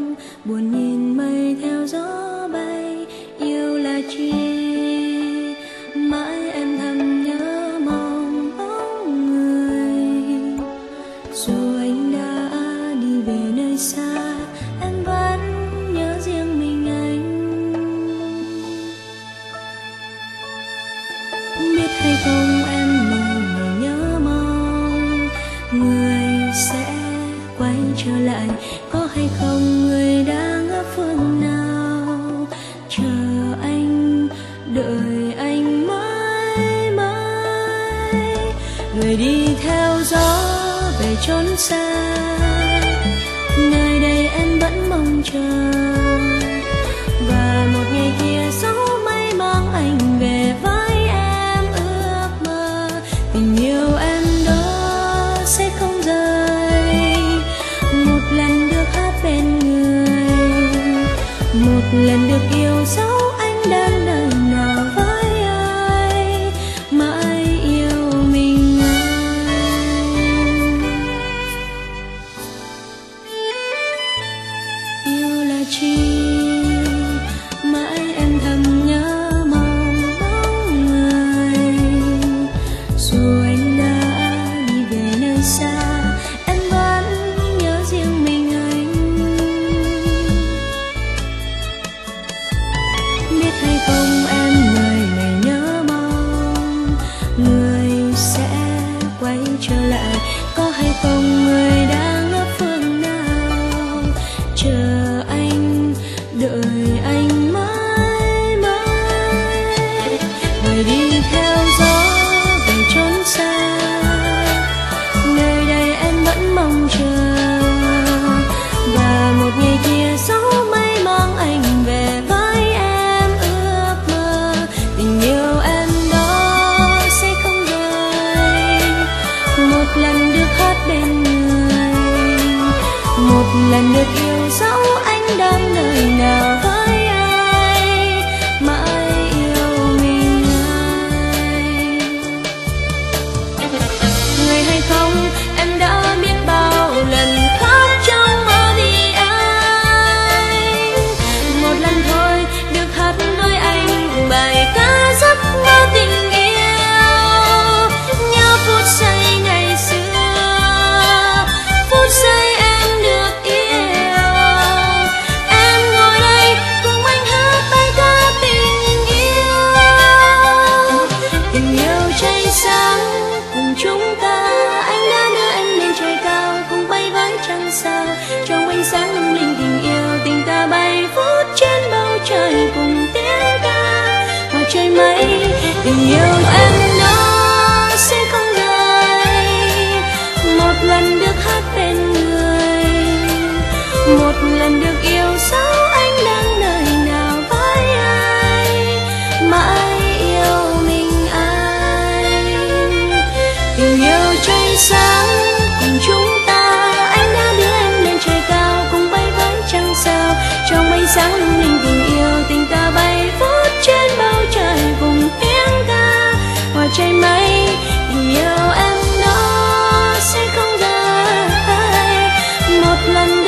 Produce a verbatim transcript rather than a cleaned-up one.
mong, buồn nhìn mây theo gió bay. Yêu là chi mãi em thầm nhớ mong bóng người. Dù anh đã đi về nơi xa, em vẫn nhớ riêng mình anh. Biết hay không em mong người nhớ mong người sẽ quay trở lại, có hay không người đang ở phương nào chờ anh, đợi anh mãi mãi. Người đi theo gió về chốn xa, nơi đây em vẫn mong chờ. Và một ngày kia dấu mây mang anh về với em ước mơ. Tình yêu em đó sẽ không rời, một lần được hát bên người, một lần được yêu dấu anh đang đời nào với ai, mãi yêu mình anh. Yêu là chi mãi em thầm nhớ mong bóng người. Dù anh đã đi về nơi xa, em vẫn nhớ riêng mình anh. Biết hay không em người này nhớ mong người sẽ quay trở lại, có hay không người đang ở phương nào chờ anh, đợi anh mãi mãi. Người đi theo gió về chốn xa, nơi đây em vẫn mong chờ. Và một ngày kia dấu mây mang anh về với em ước mơ. Tình yêu em đó sẽ không rời, một lần được hát bên người, một lần được yêu dấu anh đang nơi nào với ai, mãi yêu mình anh. Người hay không em đã biết bao lần khóc trong mơ vì anh. Một lần thôi được hát với anh bài ca giấc mơ tình yêu. Nhớ phút giây ngày xưa, phút giây em được yêu. Em ngồi đây cùng anh hát bài ca tình yêu. Tình yêu cháy sáng cùng chúng ta, anh đã đưa em lên trời cao cùng bay với trăng sao. Trong ánh sáng lung linh tình yêu, tình ta bay vút trên bầu trời cùng tiếng ca hòa trời mây. Tình yêu em đó sẽ không rời, một lần được hát bên người, một lần được yêu dấu anh đang nơi nào với ai, mãi yêu mình anh. Tình yêu cháy sáng cùng chúng ta, anh đã đưa em lên trời cao cùng bay với trăng sao. Trong ánh sáng lung linh tình yêu, tình ta bay vút trên bầu trời cùng tiếng ca hòa trời mây. Tình yêu em đó sẽ không rời, một lần